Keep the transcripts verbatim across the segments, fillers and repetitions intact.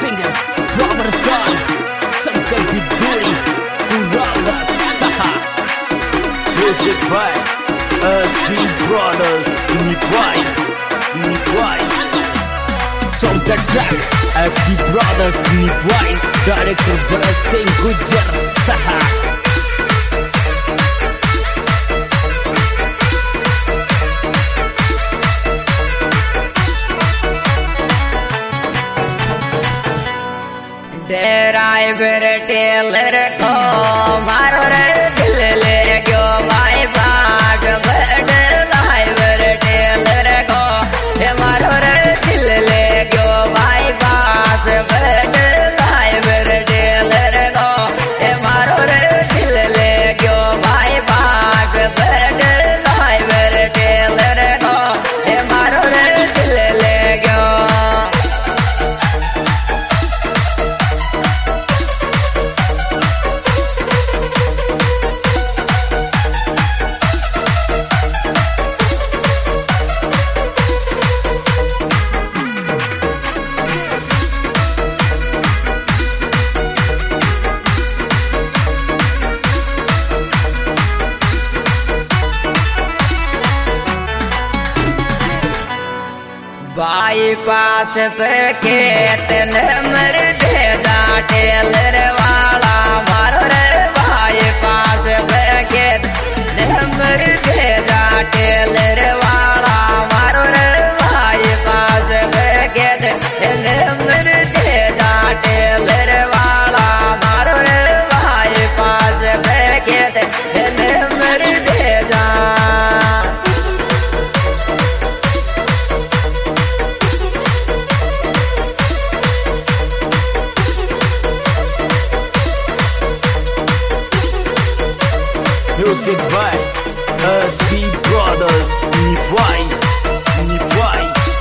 singer Robert Dahl sampai biduri Kurala Saha. Music by S B Brothers. Ini why, ini why. Soundtrack S B Brothers. Ini why. Director Berasing Gujar Saha. Driver tailor को मारो रे दिल ले गयो भाई बाग बड़ driver tailor को ये मारो रे दिल ले गयो भाई बास बड़ ड्राइवर टेलर को ये मारो रे दिल ले गयो भाई बाग बड़ ड्राइवर टेलर को ये मारो रे दिल ले गयो। बाईपास पे खेत मर दे टेलर वाला मारो रे बाईपास पे खेत मर दे टेलर वाला मारो रे बाईपास पे खेत मर दे टेलर वाला मारो रे बाईपास पे खेत मर दे जा। Music by S B Brothers. Ini why, ini why.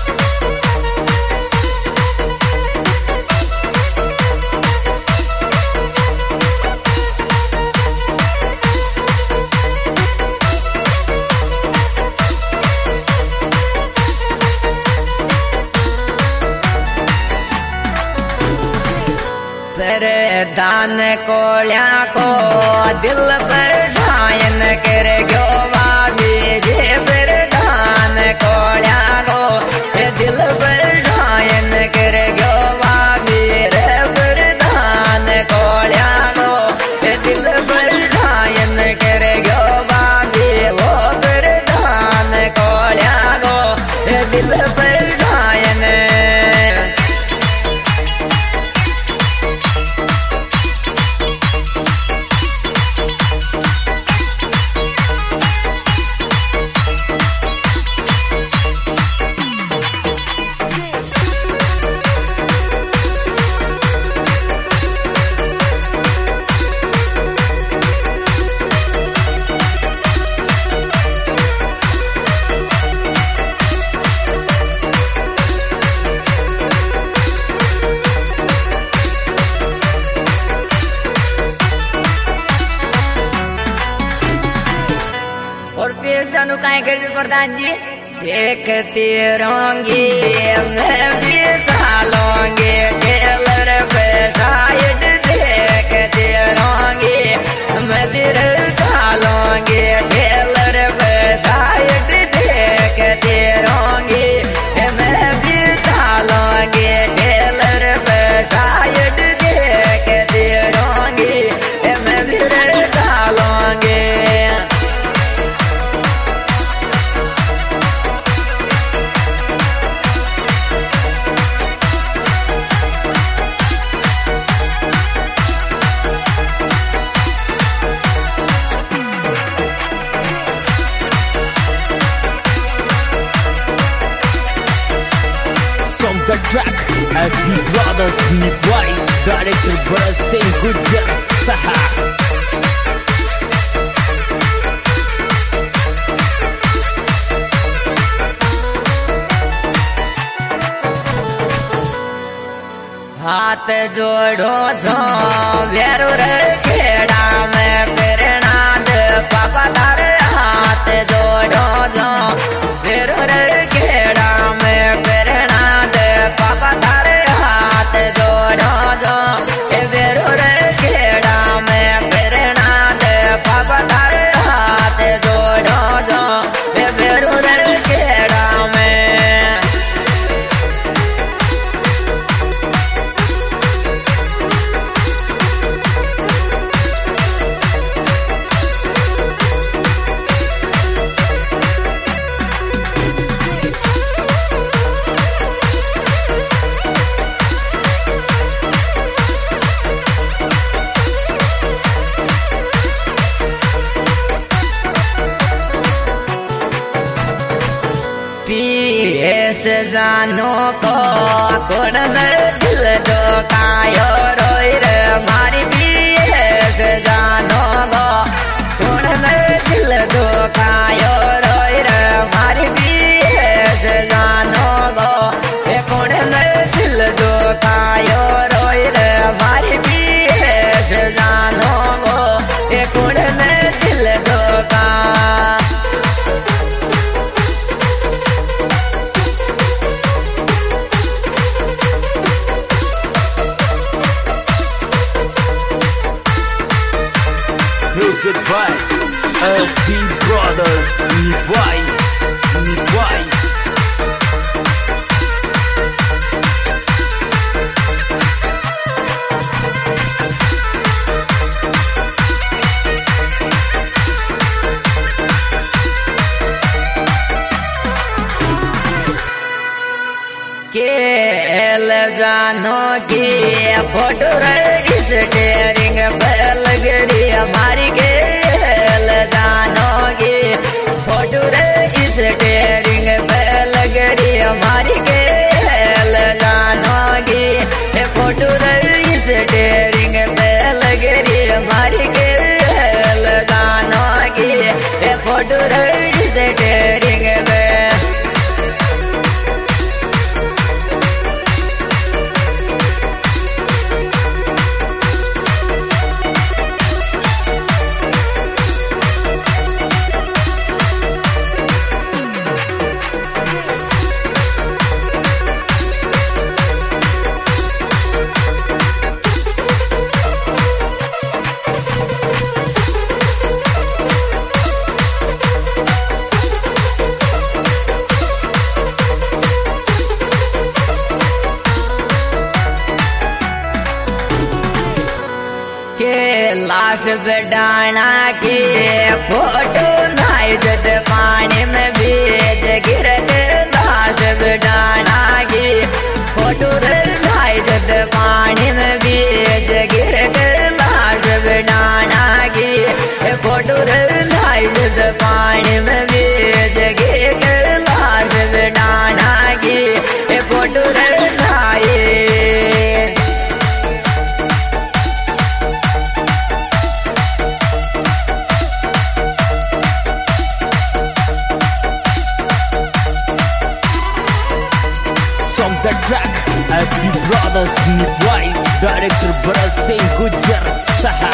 तेरे दान कोलिया को दिल पर ढायन कर गयो बाबी जे पर दान कोलिया को दिल पर ढायन कर गयो बाबी रे पर दान कोलिया को दिल पर ढायन कर गयो बाबी वो पर दान कोलिया को दिल पर ढायन। और पैसा नु काहे कर प्रधान जी देखती रहूंगी मैं भी सालोंगी टेलर पे साइड देखती रहूंगी मैं दिल सालोंगी टेलर पे साइड देखती रहूंगी मैं भी सालोंगी टेलर पे साइड देखती रहूंगी मैं दिल सालोंगी। The track S B Brothers. Ini why. Director Berasing Gujar Saha. हाथ जोड़ो जो वेरू रे खेड़ा में प्रेरणा दे पापा तारे हाथ जोड़ो जो वेरू रे खेड़ा में प्रेरणा दे पापा तारे हाथ जोड़ जानो को कौन दिल जो कायो रोई रे मारी पिए से जानो गो कौन दिल जो कायो रोई रे मारी पिए से जानो गो ये कौन दिल जो कायो रोई रे मारी पिए से जानो गो ये कौन दिल जो का Music by S P Brothers. Nivai, Nivai. केल जानो की फोटो इस टेरिंग पर लगड़ी हमारी केल जानो की फोटो इस टेरिंग पर लगड़ी हमारी केल जानो की फोटो इस टेरिंग पर लगड़ी हमारी केल जानो की फोटो इस टेरिंग में लाश बिडाना की फोटो नाई जद पानी में बीज गिर के लाश बिडाना की फोटो नाई जद पानी में बीज गिर के लाश बिडाना की फोटो नाई जद पानी में बीज गिर के लाश बिडाना की फोटो नाई The track S P Brothers Nivai, director Bharat Singh Gujjar Saha.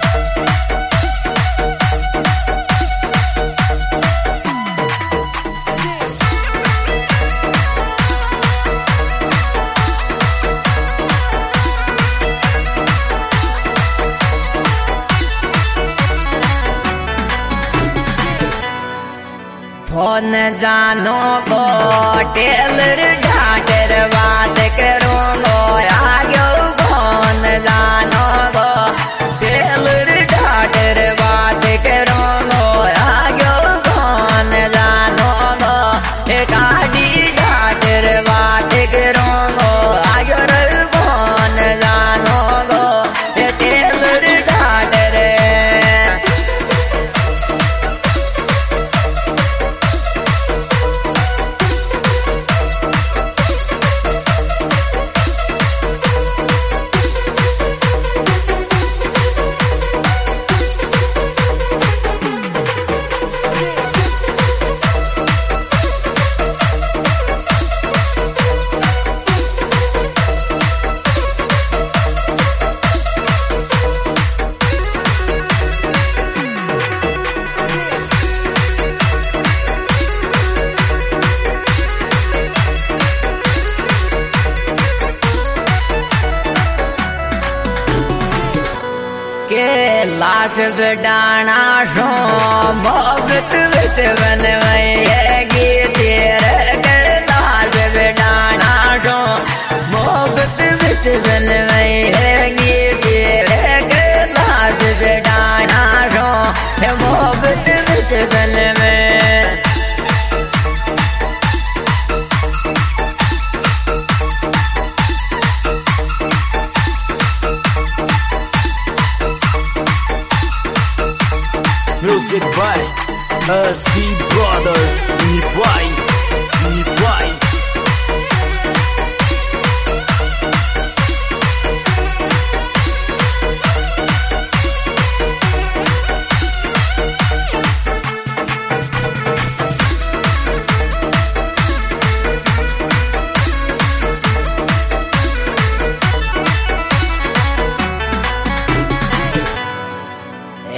Phone जानो को टेलर ढाटर बात करूँगो आगे फोन जानो को टेलर ढाटर बात करूँगो आगे फोन जानो को गाड़ी ढाटर बात करूँगो आगे फोन जानो को टेलर ढाटर के लाश बिडाना शो मोहब्बत विच बनवाएगी तेरे के लाश बिडाना शो मोहब्बत विच बनवाएगी तेरे के लाश बिडाना शो मोहब्बत विच बनवाए Music by S P Brothers Nivai, Nivai.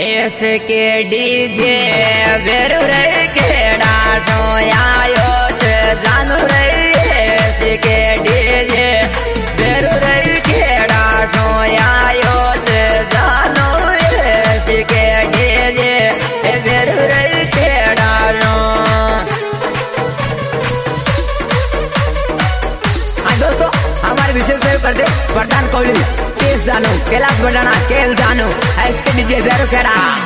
इसके डीजे बेरू रे केड़ा तो आयो छे जानू रे इसके डीजे बेरू रे केड़ा तो आयो छे जानू इसके डीजे बेरू रे केड़ा नो। हाँ दोस्तों हमारे विशेष सेव करते प्रधान कोहली केस जानू कैलाश बंडाना केल जानू इसके डीजे बेरू केड़ा।